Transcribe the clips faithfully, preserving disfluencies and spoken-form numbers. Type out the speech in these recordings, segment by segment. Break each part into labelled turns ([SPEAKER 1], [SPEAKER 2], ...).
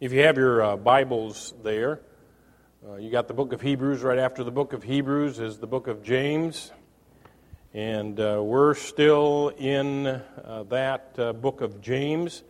[SPEAKER 1] If you have your uh, Bibles there, uh, you got the book of Hebrews. Right after the book of Hebrews is the book of James. And uh, we're still in uh, that uh, book of James.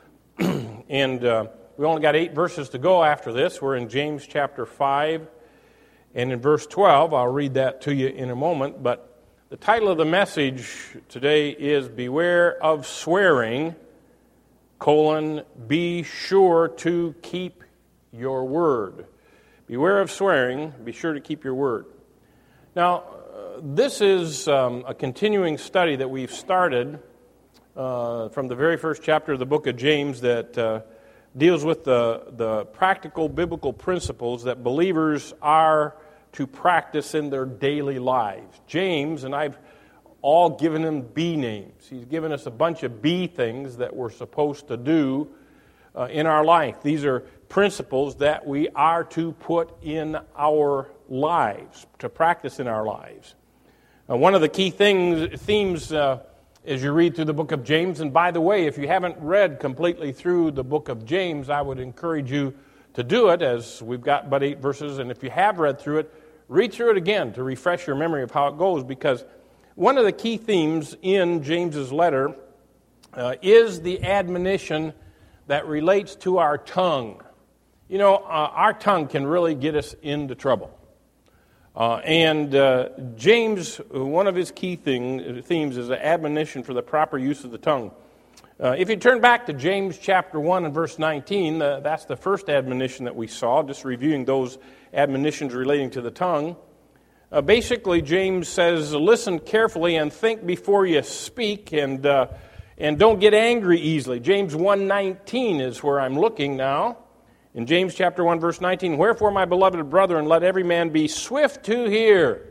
[SPEAKER 1] and uh, we only got eight verses to go after this. We're in James chapter five. And in verse twelve, I'll read that to you in a moment. But the title of the message today is Beware of Swearing, colon, be sure to keep your word. Beware of swearing, be sure to keep your word. Now, uh, this is um, a continuing study that we've started uh, from the very first chapter of the book of James that uh, deals with the, the practical biblical principles that believers are to practice in their daily lives. James, and I've all given him B names. He's given us a bunch of B things that we're supposed to do uh, in our life. These are principles that we are to put in our lives, to practice in our lives. Uh, one of the key things, themes uh, as you read through the book of James, and by the way, if you haven't read completely through the book of James, I would encourage you to do it, as we've got but eight verses, and if you have read through it, read through it again to refresh your memory of how it goes, because one of the key themes in James's letter uh, is the admonition that relates to our tongue. You know, uh, our tongue can really get us into trouble. Uh, and uh, James, one of his key thing, themes is the admonition for the proper use of the tongue. Uh, if you turn back to James chapter one and verse nineteen, uh, that's the first admonition that we saw, just reviewing those admonitions relating to the tongue. Uh, basically, James says, listen carefully and think before you speak, and uh, and don't get angry easily. James one nineteen is where I'm looking now. In James chapter one, verse nineteen, wherefore, my beloved brethren, let every man be swift to hear,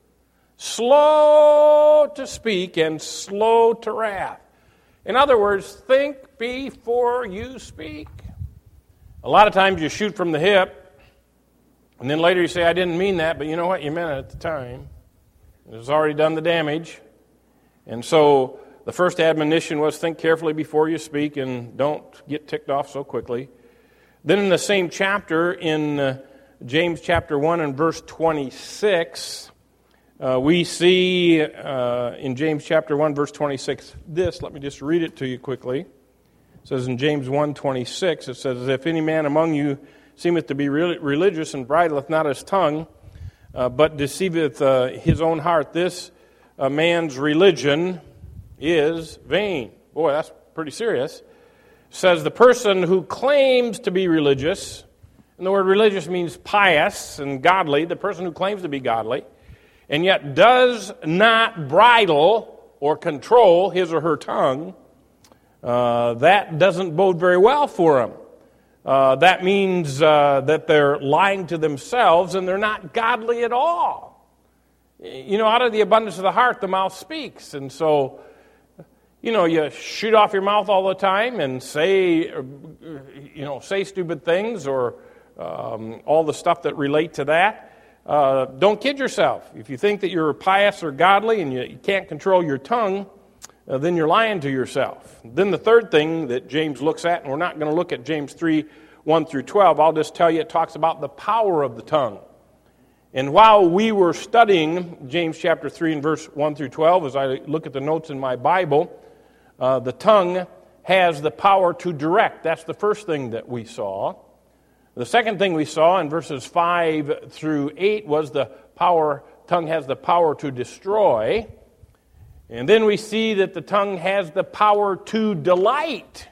[SPEAKER 1] slow to speak, and slow to wrath. In other words, think before you speak. A lot of times you shoot from the hip, and then later you say, I didn't mean that, but you know what? You meant it at the time. It has already done the damage. And so the first admonition was think carefully before you speak and don't get ticked off so quickly. Then in the same chapter, in uh, James chapter one and verse twenty-six, uh, we see uh, in James chapter one, verse twenty-six, this. Let me just read it to you quickly. It says in James one twenty-six, it says, if any man among you seemeth to be religious and bridleth not his tongue, uh, but deceiveth uh, his own heart, this uh, man's religion is vain. Boy, that's pretty serious. Says the person who claims to be religious, and the word religious means pious and godly, the person who claims to be godly, and yet does not bridle or control his or her tongue, uh, that doesn't bode very well for him. Uh, that means uh, that they're lying to themselves and they're not godly at all. You know, out of the abundance of the heart, the mouth speaks. And so, you know, you shoot off your mouth all the time and say, you know, say stupid things or um, all the stuff that relate to that. Uh, don't kid yourself. If you think that you're pious or godly and you, you can't control your tongue, Uh, then you're lying to yourself. Then the third thing that James looks at, and we're not going to look at James three, one through twelve, I'll just tell you it talks about the power of the tongue. And while we were studying James chapter three and verse one through twelve, as I look at the notes in my Bible, uh, the tongue has the power to direct. That's the first thing that we saw. The second thing we saw in verses five through eight was the power, tongue has the power to destroy. And then we see that the tongue has the power to delight.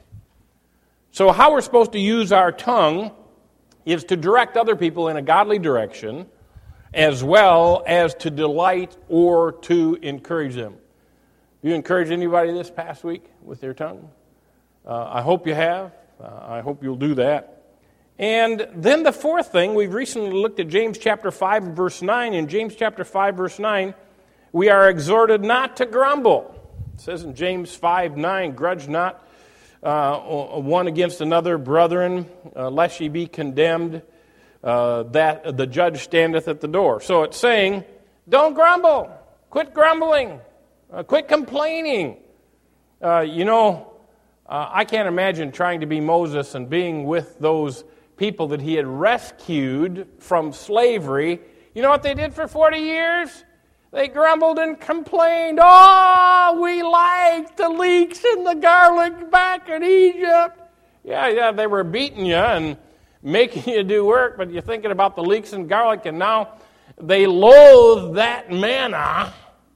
[SPEAKER 1] So how we're supposed to use our tongue is to direct other people in a godly direction, as well as to delight or to encourage them. You encouraged anybody this past week with their tongue? Uh, I hope you have. Uh, I hope you'll do that. And then the fourth thing, we've recently looked at James chapter five and verse nine. In James chapter five, verse nine, we are exhorted not to grumble. It says in James five nine, grudge not uh, one against another, brethren, uh, lest ye be condemned, uh, that the judge standeth at the door. So it's saying, don't grumble. Quit grumbling. Uh, quit complaining. Uh, you know, Uh, I can't imagine trying to be Moses and being with those people that he had rescued from slavery. You know what they did for forty years? They grumbled and complained. Oh, we liked the leeks and the garlic back in Egypt. Yeah, yeah, they were beating you and making you do work, but you're thinking about the leeks and garlic, and now they loathe that manna,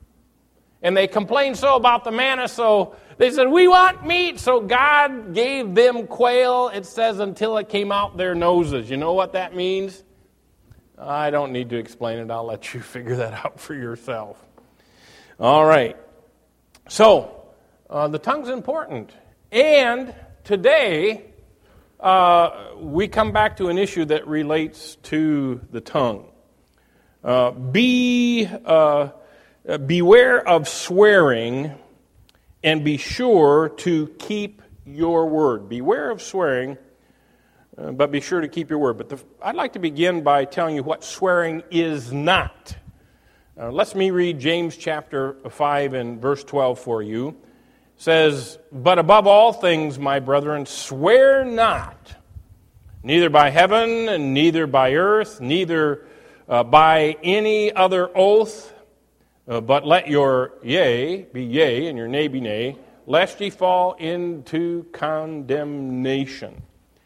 [SPEAKER 1] and they complained so about the manna, so they said, we want meat. So God gave them quail, it says, until it came out their noses. You know what that means? I don't need to explain it. I'll let you figure that out for yourself. All right. So, uh, the tongue's important. And today, uh, we come back to an issue that relates to the tongue. Uh, be uh, beware of swearing, and be sure to keep your word. Beware of swearing, uh, but be sure to keep your word. But the, I'd like to begin by telling you what swearing is not. Uh, let me read James chapter five and verse twelve for you. It says, but above all things, my brethren, swear not, neither by heaven, and neither by earth, neither uh, by any other oath, uh, but let your yea be yea, and your nay be nay, lest ye fall into condemnation.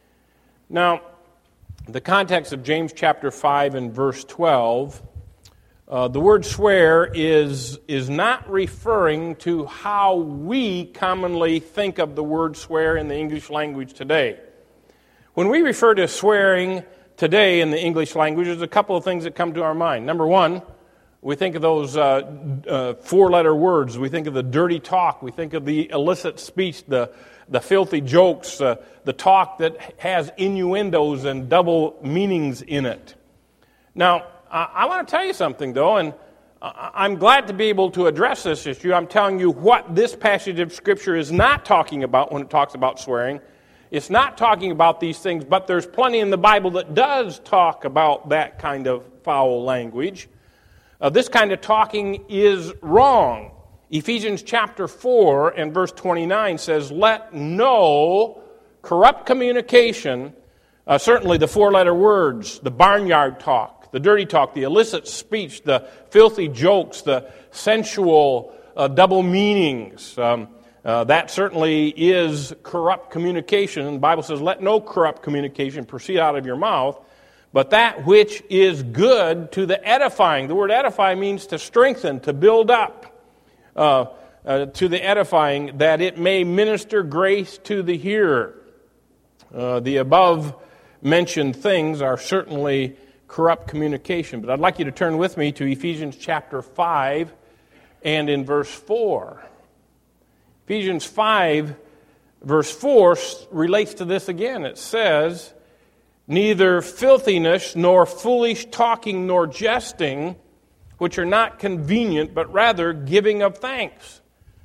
[SPEAKER 1] Now, the context of James chapter five and verse twelve, uh, the word swear is, is not referring to how we commonly think of the word swear in the English language today. When we refer to swearing today in the English language, there's a couple of things that come to our mind. Number one, we think of those uh, uh, four-letter words. We think of the dirty talk. We think of the illicit speech, the the filthy jokes, uh, the talk that has innuendos and double meanings in it. Now, I, I want to tell you something, though, and I'm glad to be able to address this issue. I'm telling you what this passage of Scripture is not talking about when it talks about swearing. It's not talking about these things, but there's plenty in the Bible that does talk about that kind of foul language. Uh, this kind of talking is wrong. Ephesians chapter four and verse twenty-nine says, let no corrupt communication, uh, certainly the four-letter words, the barnyard talk, the dirty talk, the illicit speech, the filthy jokes, the sensual uh, double meanings, um, uh, that certainly is corrupt communication. The Bible says, let no corrupt communication proceed out of your mouth, but that which is good to the edifying. The word edify means to strengthen, to build up. Uh, uh, to the edifying, that it may minister grace to the hearer. Uh, the above-mentioned things are certainly corrupt communication. But I'd like you to turn with me to Ephesians chapter five and in verse four. Ephesians five, verse four relates to this again. It says, neither filthiness, nor foolish talking, nor jesting, which are not convenient, but rather giving of thanks.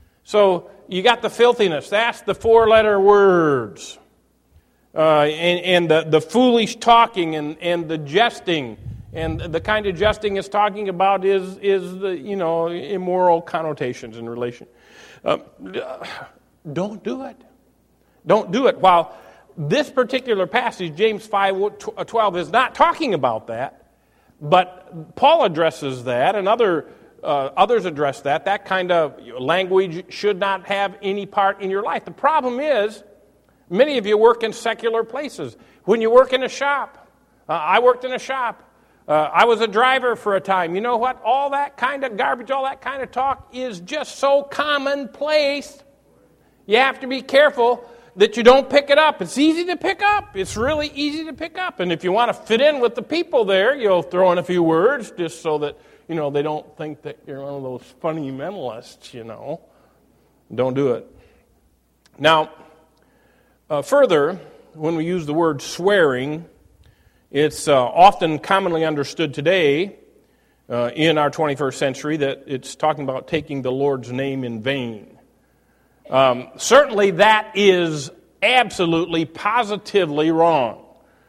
[SPEAKER 1] So you got the filthiness. That's the four-letter words. Uh, and and the, the foolish talking and, and the jesting. And the kind of jesting it's talking about is, is the, you know, immoral connotations in relation. Uh, don't do it. Don't do it. While this particular passage, James five twelve, is not talking about that, but Paul addresses that, and other uh, others address that. That kind of language should not have any part in your life. The problem is, many of you work in secular places. When you work in a shop, uh, I worked in a shop. Uh, I was a driver for a time. You know what? All that kind of garbage, all that kind of talk is just so commonplace. You have to be careful that you don't pick it up. It's easy to pick up. It's really easy to pick up. And if you want to fit in with the people there, you'll throw in a few words just so that, you know, they don't think that you're one of those funny mentalists, you know. Don't do it. Now, uh, further, when we use the word swearing, it's uh, often commonly understood today uh, in our twenty-first century that it's talking about taking the Lord's name in vain. Um, certainly that is absolutely, positively wrong.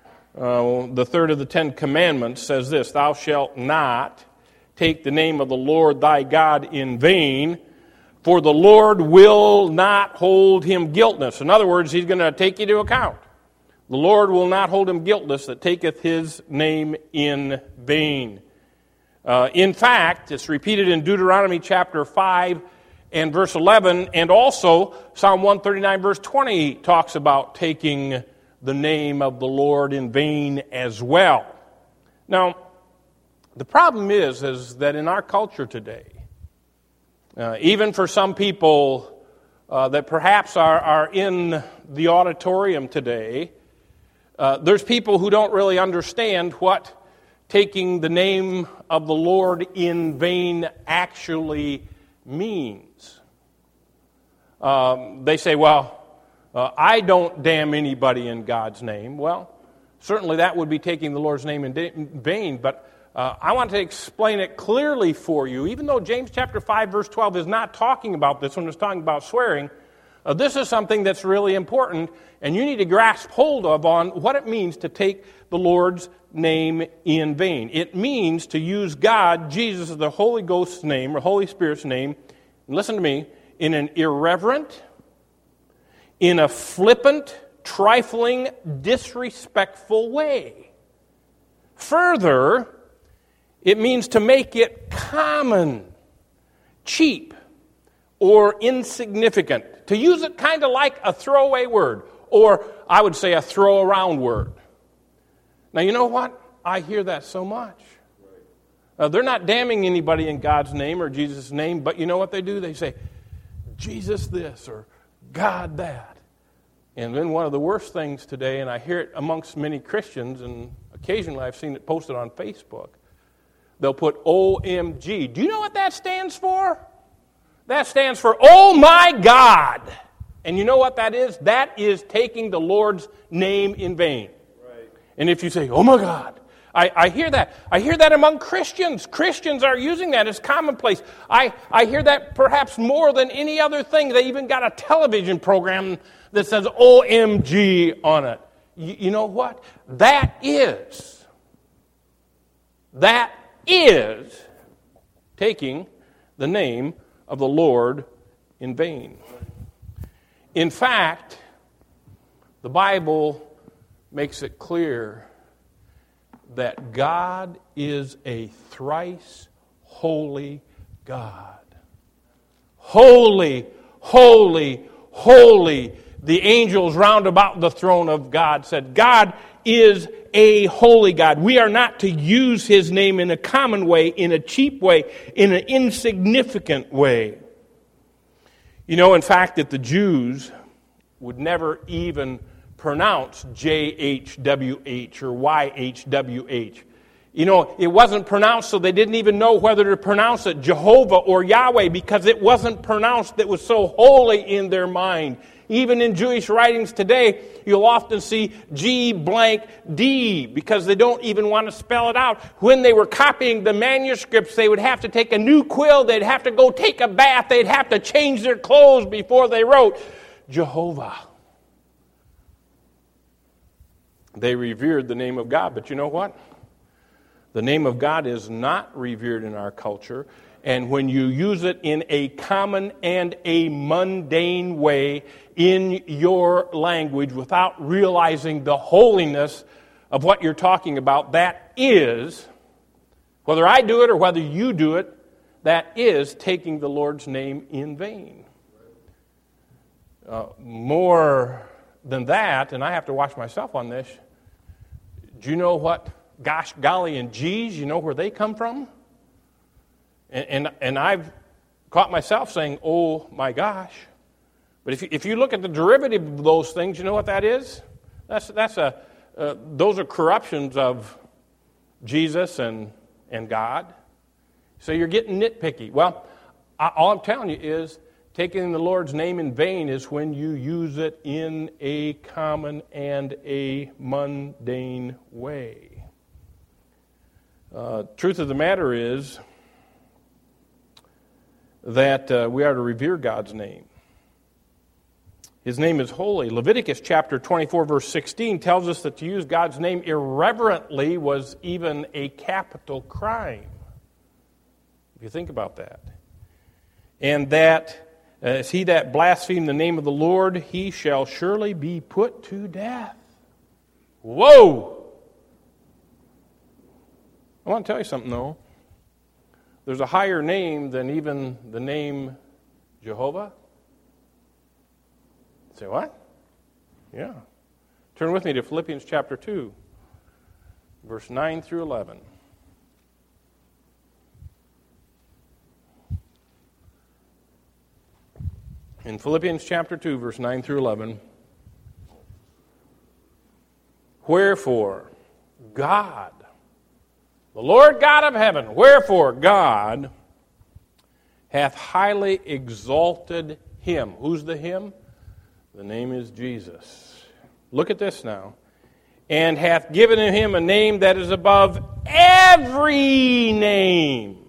[SPEAKER 1] Uh, the third of the Ten Commandments says this, thou shalt not take the name of the Lord thy God in vain, For the Lord will not hold him guiltless. In other words, he's going to take you to account. The Lord will not hold him guiltless that taketh his name in vain. Uh, in fact, it's repeated in Deuteronomy chapter five and verse eleven, and also Psalm one thirty-nine verse twenty talks about taking the name of the Lord in vain as well. Now, the problem is, is that in our culture today, uh, even for some people uh, that perhaps are, are in the auditorium today, uh, there's people who don't really understand what taking the name of the Lord in vain actually means. Um, they say, well, uh, I don't damn anybody in God's name. Well, certainly that would be taking the Lord's name in, da- in vain, but uh, I want to explain it clearly for you. Even though James chapter five verse twelve is not talking about this when it's talking about swearing, uh, this is something that's really important, and you need to grasp hold of on what it means to take the Lord's name in vain. It means to use God, Jesus, the Holy Ghost's name, or Holy Spirit's name, and listen to me, in an irreverent, in a flippant, trifling, disrespectful way. Further, it means to make it common, cheap, or insignificant. To use it kind of like a throwaway word, or I would say a throw-around word. Now, you know what? I hear that so much. Uh, they're not damning anybody in God's name or Jesus' name, but you know what they do? They say, Jesus this, or God that. And then one of the worst things today, and I hear it amongst many Christians, and occasionally I've seen it posted on Facebook, they'll put O M G. Do you know what that stands for? That stands for, oh my God. And you know what that is? That is taking the Lord's name in vain. Right. And if you say, oh my God, I, I hear that. I hear that among Christians. Christians are using that as commonplace. I, I hear that perhaps more than any other thing. They even got a television program that says O M G on it. You, you know what? That is, that is taking the name of the Lord in vain. In fact, the Bible makes it clear that God is a thrice holy God. Holy, holy, holy. The angels round about the throne of God said, God is a holy God. We are not to use his name in a common way, in a cheap way, in an insignificant way. You know, in fact, that the Jews would never even pronounce J H W H or Y H W H. You know, it wasn't pronounced, so they didn't even know whether to pronounce it Jehovah or Yahweh, because it wasn't pronounced. That was so holy in their mind. Even in Jewish writings today, you'll often see G blank D, because they don't even want to spell it out. When they were copying the manuscripts, they would have to take a new quill, they'd have to go take a bath, they'd have to change their clothes before they wrote Jehovah. They revered the name of God, but you know what? The name of God is not revered in our culture. And when you use it in a common and a mundane way in your language without realizing the holiness of what you're talking about, that is, whether I do it or whether you do it, that is taking the Lord's name in vain. Uh, more than that, and I have to watch myself on this, do you know what gosh, golly, and geez, you know where they come from? And, and, and I've caught myself saying, oh my gosh. But if you, if you look at the derivative of those things, you know what that is? That's, that's a, uh, those are corruptions of Jesus and, and God. So you're getting nitpicky. Well, I, all I'm telling you is taking the Lord's name in vain is when you use it in a common and a mundane way. Uh, truth of the matter is that uh, we are to revere God's name. His name is holy. Leviticus chapter twenty-four, verse sixteen tells us that to use God's name irreverently was even a capital crime. If you think about that. And that As he that blaspheme the name of the Lord, he shall surely be put to death. Whoa! I want to tell you something, though. There's a higher name than even the name Jehovah. Say what? Yeah. Turn with me to Philippians chapter two, verse nine through eleven. In Philippians chapter two, verse nine through eleven, wherefore God, the Lord God of heaven, wherefore God hath highly exalted him. Who's the him? The name is Jesus. Look at this now. And hath given him a name that is above every name.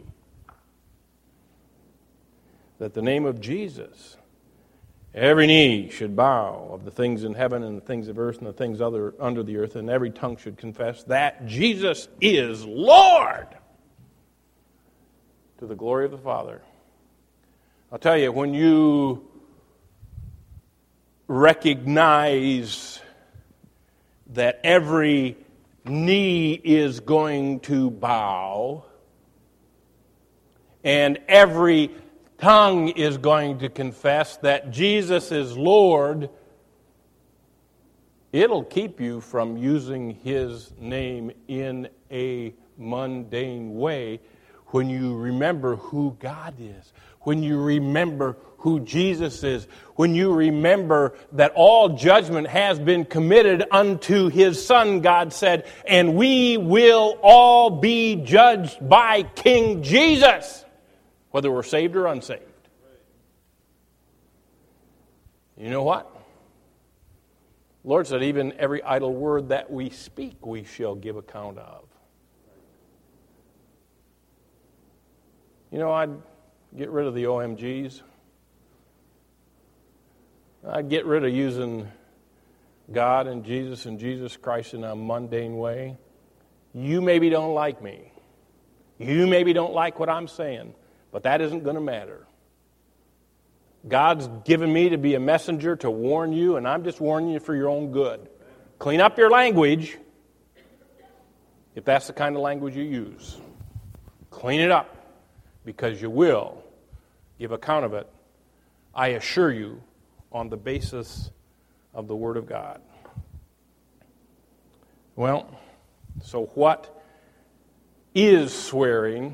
[SPEAKER 1] That the name of Jesus, every knee should bow of the things in heaven and the things of earth and the things other under the earth, and every tongue should confess that Jesus is Lord, to the glory of the Father. I'll tell you, when you recognize that every knee is going to bow and every tongue is going to confess that Jesus is Lord, it'll keep you from using his name in a mundane way when you remember who God is, when you remember who Jesus is, when you remember that all judgment has been committed unto his Son, God said, and we will all be judged by King Jesus, whether we're saved or unsaved. You know what? The Lord said, even every idle word that we speak, we shall give account of. You know, I'd get rid of the O M Gs. I'd get rid of using God and Jesus and Jesus Christ in a mundane way. You maybe don't like me. You maybe don't like what I'm saying. But that isn't going to matter. God's given me to be a messenger to warn you, and I'm just warning you for your own good. Clean up your language, if that's the kind of language you use. Clean it up, because you will give account of it, I assure you, on the basis of the Word of God. Well, so what is swearing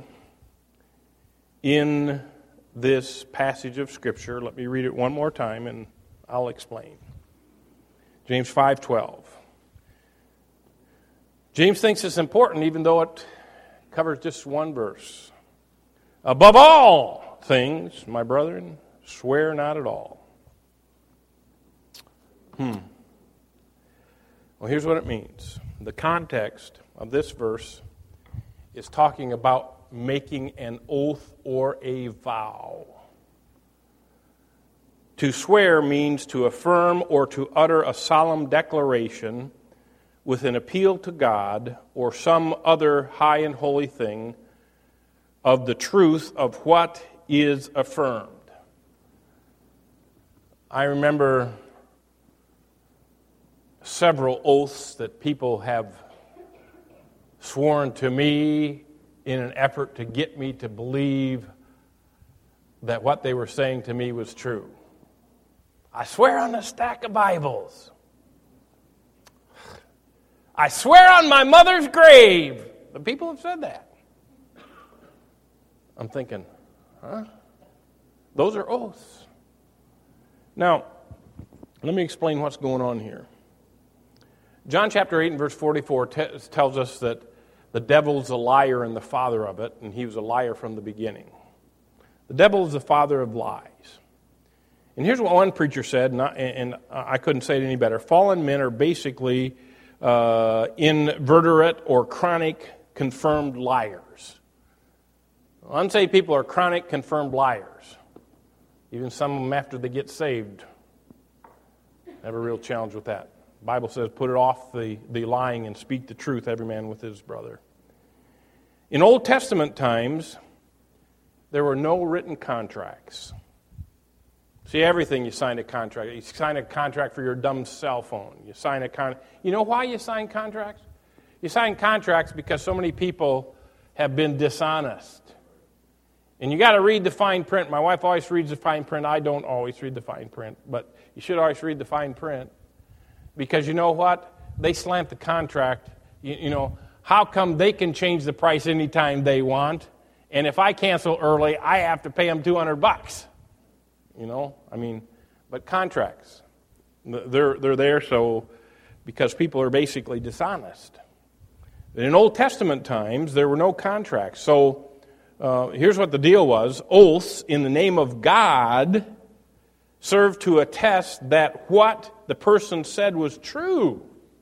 [SPEAKER 1] in this passage of Scripture? Let me read it one more time and I'll explain. James five twelve. James thinks it's important even though it covers just one verse. Above all things, my brethren, swear not at all. Hmm. Well, here's what it means. The context of this verse is talking about making an oath or a vow. To swear means to affirm or to utter a solemn declaration with an appeal to God or some other high and holy thing of the truth of what is affirmed. I remember several oaths that people have sworn to me in an effort to get me to believe that what they were saying to me was true. I swear on a stack of Bibles. I swear on my mother's grave. The people have said that. I'm thinking, huh? Those are oaths. Now, let me explain what's going on here. John chapter eight and verse forty-four t- tells us that the devil's a liar and the father of it, and he was a liar from the beginning. The devil is the father of lies. And here's what one preacher said, and I, and I couldn't say it any better. Fallen men are basically uh, inveterate or chronic confirmed liars. Unsaved people are chronic confirmed liars. Even some of them after they get saved have a real challenge with that. The Bible says, put it off the, the lying and speak the truth, every man with his brother. In Old Testament times, there were no written contracts. See, everything you sign a contract. You sign a contract for your dumb cell phone. You sign a contract. You know why you sign contracts? You sign contracts because so many people have been dishonest. And you got to read the fine print. My wife always reads the fine print. I don't always read the fine print, but you should always read the fine print. Because you know what? They slamp the contract. You, you know, how come they can change the price anytime they want? And if I cancel early, I have to pay them two hundred bucks. You know, I mean, but contracts, they're, they're there so because people are basically dishonest. In Old Testament times, there were no contracts. So uh, here's what the deal was. Oaths in the name of God served to attest that what the person said was true.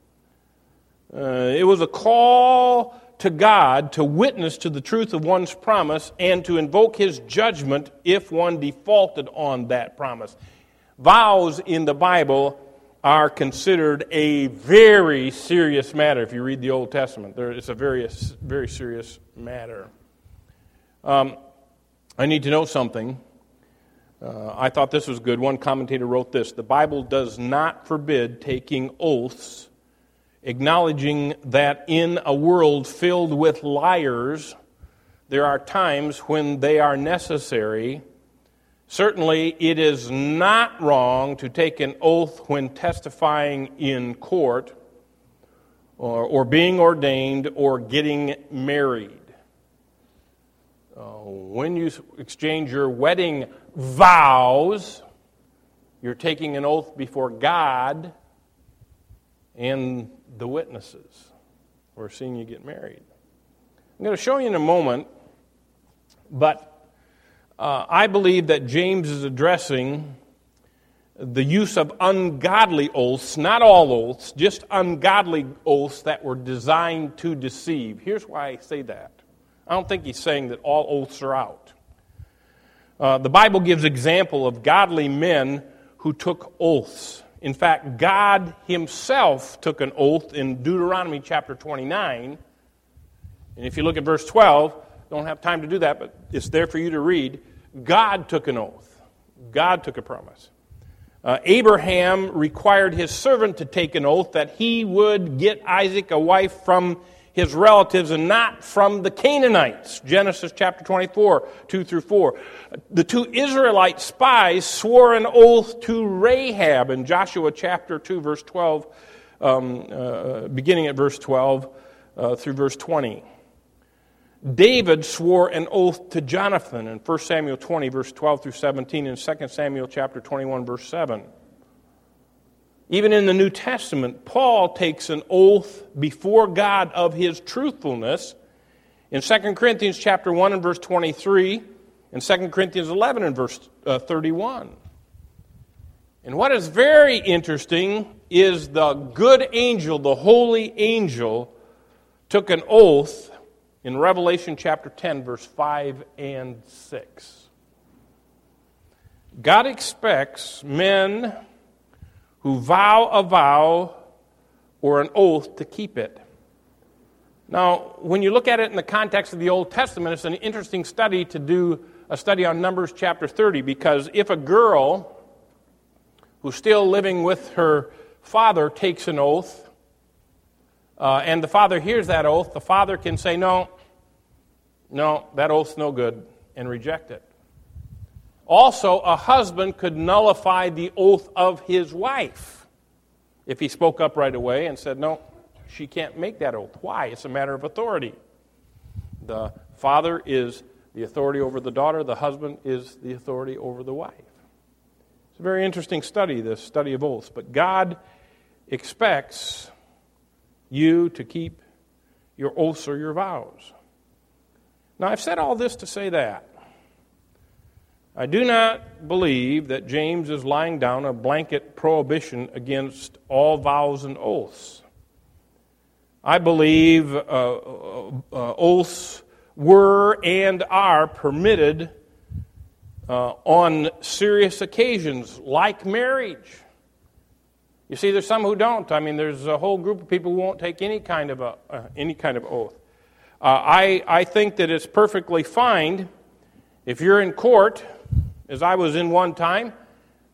[SPEAKER 1] Uh, it was a call to God to witness to the truth of one's promise and to invoke His judgment if one defaulted on that promise. Vows in the Bible are considered a very serious matter. If you read the Old Testament, it's a very, very serious matter. Um, I need to know something. Uh, I thought this was good. One commentator wrote this: the Bible does not forbid taking oaths, acknowledging that in a world filled with liars, there are times when they are necessary. Certainly, it is not wrong to take an oath when testifying in court or, or being ordained or getting married. Uh, when you exchange your wedding vows, you're taking an oath before God and the witnesses who are seeing you get married. I'm going to show you in a moment, but uh, I believe that James is addressing the use of ungodly oaths, not all oaths, just ungodly oaths that were designed to deceive. Here's why I say that. I don't think he's saying that all oaths are out. Uh, the Bible gives example of godly men who took oaths. In fact, God Himself took an oath in Deuteronomy chapter twenty-nine. And if you look at verse twelve, don't have time to do that, but it's there for you to read. God took an oath. God took a promise. Uh, Abraham required his servant to take an oath that he would get Isaac a wife from his relatives and not from the Canaanites. Genesis chapter twenty-four, two through four. The two Israelite spies swore an oath to Rahab in Joshua chapter two, verse twelve, um, uh, beginning at verse twelve uh, through verse twenty. David swore an oath to Jonathan in First Samuel twenty, verse twelve through seventeen, and Second Samuel chapter twenty-one, verse seven. Even in the New Testament, Paul takes an oath before God of his truthfulness in Second Corinthians chapter one and verse twenty-three, and Second Corinthians eleven and verse uh, thirty-one. And what is very interesting is the good angel, the holy angel, took an oath in Revelation chapter ten, verse five and six. God expects men who vow a vow or an oath to keep it. Now, when you look at it in the context of the Old Testament, it's an interesting study to do a study on Numbers chapter thirty, because if a girl who's still living with her father takes an oath, uh, and the father hears that oath, the father can say, no, no, that oath's no good, and reject it. Also, a husband could nullify the oath of his wife if he spoke up right away and said, no, she can't make that oath. Why? It's a matter of authority. The father is the authority over the daughter. The husband is the authority over the wife. It's a very interesting study, this study of oaths. But God expects you to keep your oaths or your vows. Now, I've said all this to say that I do not believe that James is laying down a blanket prohibition against all vows and oaths. I believe uh, uh, uh, oaths were and are permitted uh, on serious occasions, like marriage. You see, there's some who don't. I mean, there's a whole group of people who won't take any kind of a uh, any kind of oath. Uh, I I think that it's perfectly fine if you're in court, as I was in one time,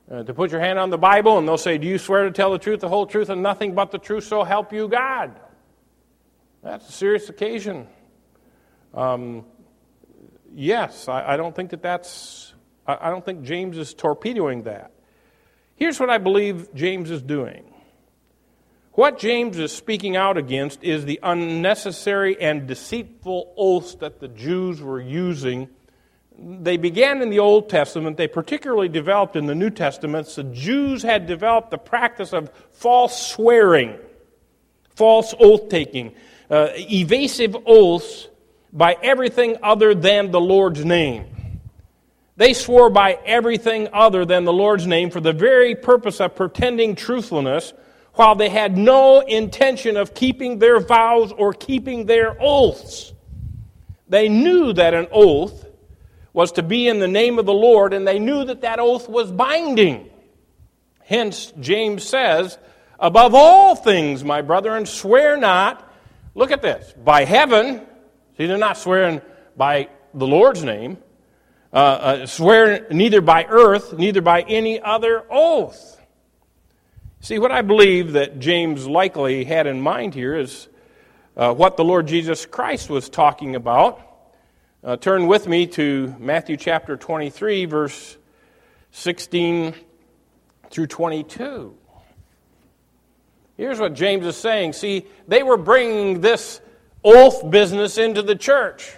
[SPEAKER 1] uh, to put your hand on the Bible, and they'll say, do you swear to tell the truth, the whole truth, and nothing but the truth, so help you God? That's a serious occasion. Um, yes, I, I don't think that that's, I, I don't think James is torpedoing that. Here's what I believe James is doing. What James is speaking out against is the unnecessary and deceitful oaths that the Jews were using. They began in the Old Testament. They particularly developed in the New Testament. The Jews had developed the practice of false swearing, false oath-taking, uh, evasive oaths by everything other than the Lord's name. They swore by everything other than the Lord's name for the very purpose of pretending truthfulness, while they had no intention of keeping their vows or keeping their oaths. They knew that an oath was to be in the name of the Lord, and they knew that that oath was binding. Hence, James says, above all things, my brethren, swear not, look at this, by heaven, see, they're not swearing by the Lord's name, uh, uh, swear neither by earth, neither by any other oath. See, what I believe that James likely had in mind here is uh, what the Lord Jesus Christ was talking about. Uh, turn with me to Matthew chapter twenty-three, verse sixteen through twenty-two. Here's what James is saying. See, they were bringing this oath business into the church.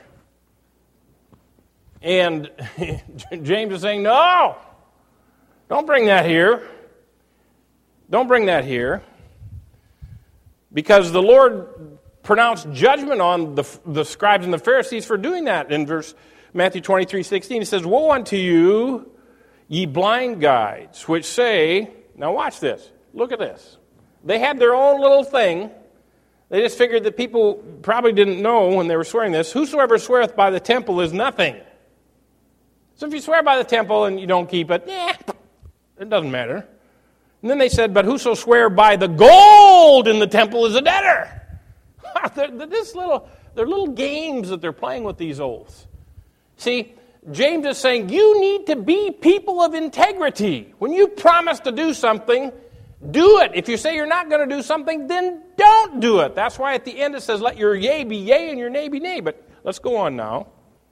[SPEAKER 1] And James is saying, no, don't bring that here. Don't bring that here. Because the Lord pronounced judgment on the, the scribes and the Pharisees for doing that. In verse Matthew twenty-three sixteen, it says, woe unto you, ye blind guides, which say, now watch this, look at this. They had their own little thing. They just figured that people probably didn't know when they were swearing this, whosoever sweareth by the temple is nothing. So if you swear by the temple and you don't keep it, eh, it doesn't matter. And then they said, but whoso swear by the gold in the temple is a debtor. they're, they're this little, they're little games that they're playing with these oaths. See, James is saying, you need to be people of integrity. When you promise to do something, do it. If you say you're not going to do something, then don't do it. That's why at the end it says, let your yea be yea and your nay be nay. But let's go on now.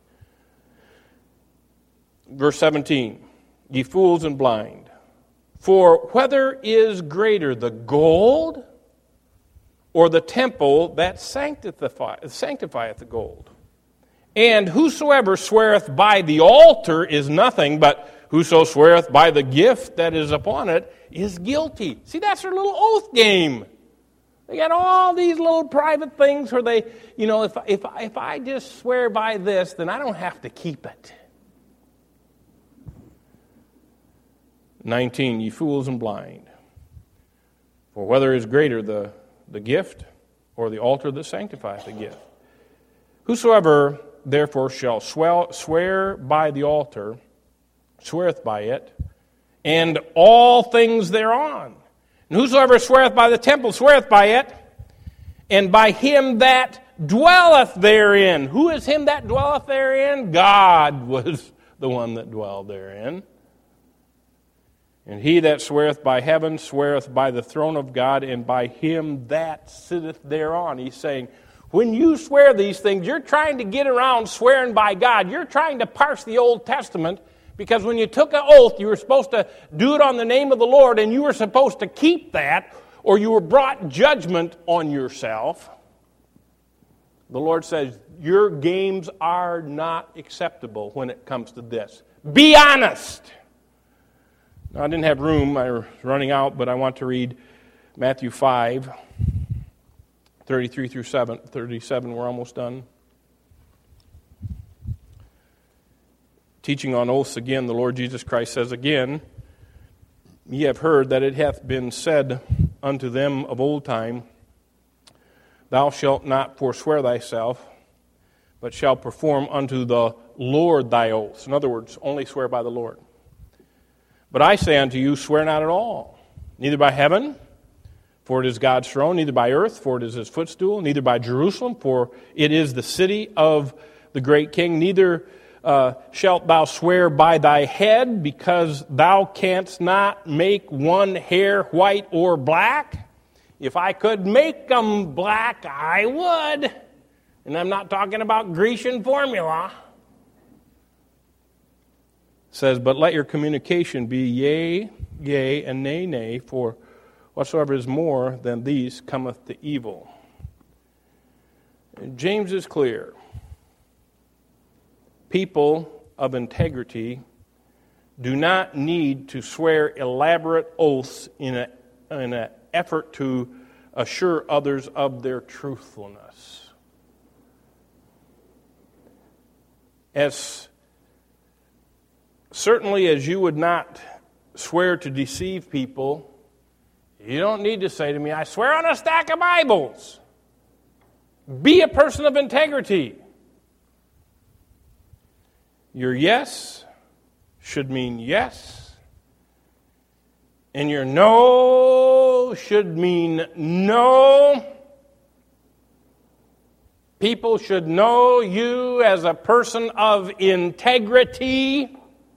[SPEAKER 1] Verse seventeen, ye fools and blind. For whether is greater, the gold or the temple that sanctifieth, sanctifieth the gold? And whosoever sweareth by the altar is nothing, but whoso sweareth by the gift that is upon it is guilty. See, that's their little oath game. They got all these little private things where they, you know, if, if, if I just swear by this, then I don't have to keep it. nineteen, ye fools and blind. For whether is greater, the, the gift or the altar that sanctifieth the gift? Whosoever therefore shall swell, swear by the altar, sweareth by it, and all things thereon. And whosoever sweareth by the temple, sweareth by it, and by him that dwelleth therein. Who is him that dwelleth therein? God was the one that dwelled therein. And he that sweareth by heaven sweareth by the throne of God and by him that sitteth thereon. He's saying, when you swear these things, you're trying to get around swearing by God. You're trying to parse the Old Testament, because when you took an oath, you were supposed to do it on the name of the Lord, and you were supposed to keep that, or you were brought judgment on yourself. The Lord says, your games are not acceptable when it comes to this. Be honest. Now, I didn't have room. I was running out, but I want to read Matthew five, thirty-three through thirty-seven. We're almost done. Teaching on oaths again, the Lord Jesus Christ says again, ye have heard that it hath been said unto them of old time, thou shalt not forswear thyself, but shalt perform unto the Lord thy oaths. In other words, only swear by the Lord. But I say unto you, swear not at all, neither by heaven, for it is God's throne, neither by earth, for it is his footstool, neither by Jerusalem, for it is the city of the great king, neither uh, shalt thou swear by thy head, because thou canst not make one hair white or black? If I could make them black, I would. And I'm not talking about Grecian formula. It says, but let your communication be yea, yea, and nay, nay, for whatsoever is more than these cometh to evil. And James is clear. People of integrity do not need to swear elaborate oaths in a, in an effort to assure others of their truthfulness. As certainly as you would not swear to deceive people, you don't need to say to me, I swear on a stack of Bibles. Be a person of integrity. Your yes should mean yes, and your no should mean no. People should know you as a person of integrity.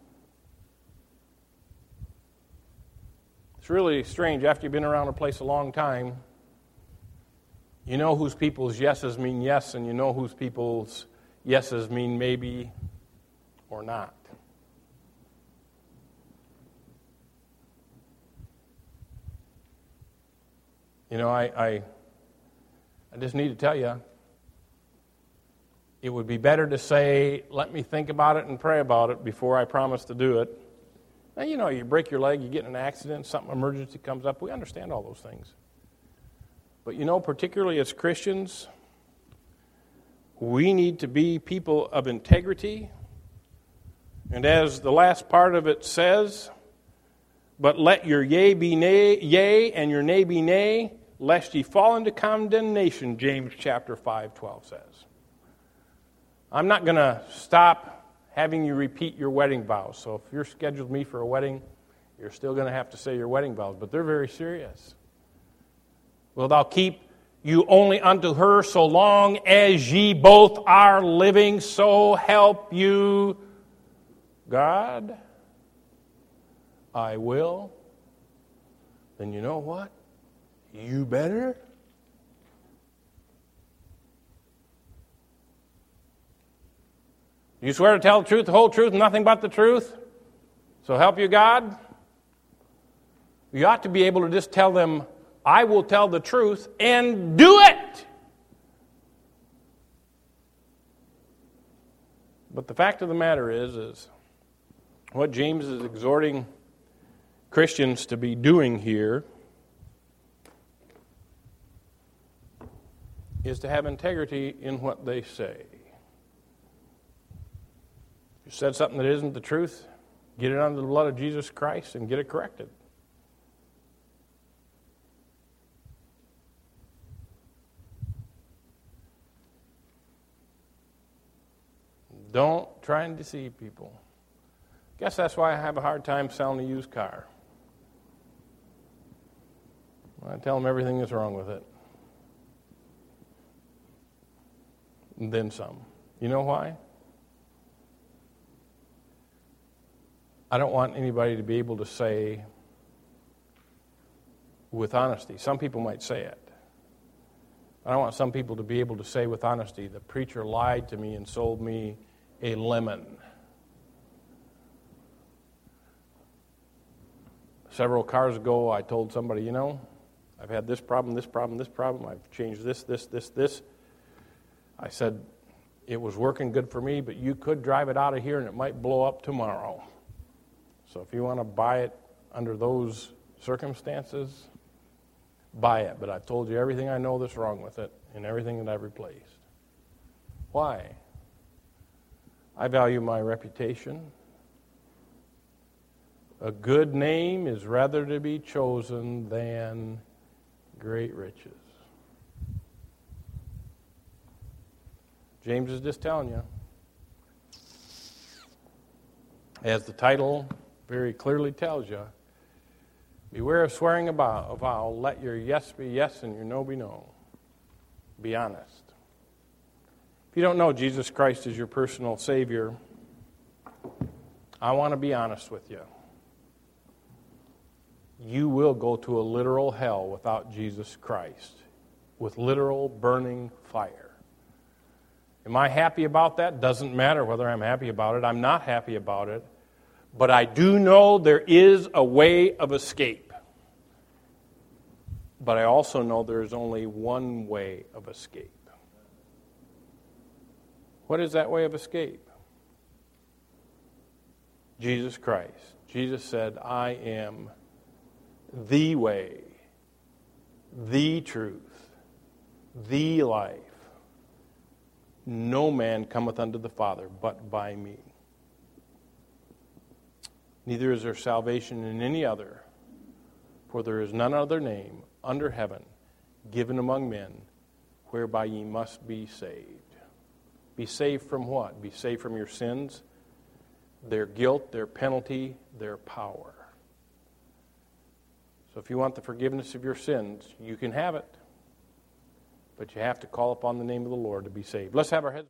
[SPEAKER 1] It's really strange. After you've been around a place a long time, you know whose people's yeses mean yes, and you know whose people's yeses mean maybe or not. You know, I, I, I just need to tell you, it would be better to say, let me think about it and pray about it before I promise to do it. Now, you know, you break your leg, you get in an accident, something emergency comes up. We understand all those things. But, you know, particularly as Christians, we need to be people of integrity. And as the last part of it says, but let your yea be nay, yea, and your nay be nay, lest ye fall into condemnation, James chapter five twelve says. I'm not going to stop having you repeat your wedding vows. So if you're scheduled me for a wedding, you're still going to have to say your wedding vows. But they're very serious. Wilt thou keep you only unto her so long as ye both are living, so help you God? I will. Then you know what? You better. You swear to tell the truth, the whole truth, nothing but the truth? So help you God? You ought to be able to just tell them, I will tell the truth, and do it! But the fact of the matter is, is what James is exhorting Christians to be doing here is to have integrity in what they say. If you said something that isn't the truth, get it under the blood of Jesus Christ and get it corrected. Don't try and deceive people. I guess that's why I have a hard time selling a used car. I tell them everything that's wrong with it. And then some. You know why? I don't want anybody to be able to say with honesty. Some people might say it. I don't want some people to be able to say with honesty, the preacher lied to me and sold me a lemon. Several cars ago, I told somebody, you know, I've had this problem, this problem, this problem. I've changed this, this, this, this. I said, it was working good for me, but you could drive it out of here and it might blow up tomorrow. So if you want to buy it under those circumstances, buy it. But I've told you everything I know that's wrong with it and everything that I've replaced. Why? I value my reputation. A good name is rather to be chosen than great riches. James is just telling you. As the title very clearly tells you, beware of swearing a vow. Let your yes be yes and your no be no. Be honest. If you don't know Jesus Christ as your personal Savior, I want to be honest with you. You will go to a literal hell without Jesus Christ, with literal burning fire. Am I happy about that? Doesn't matter whether I'm happy about it. I'm not happy about it. But I do know there is a way of escape. But I also know there is only one way of escape. What is that way of escape? Jesus Christ. Jesus said, I am the way, the truth, the life. No man cometh unto the Father but by me. Neither is there salvation in any other, for there is none other name under heaven given among men whereby ye must be saved. Be saved from what? Be saved from your sins, their guilt, their penalty, their power. So if you want the forgiveness of your sins, you can have it. But you have to call upon the name of the Lord to be saved. Let's have our heads.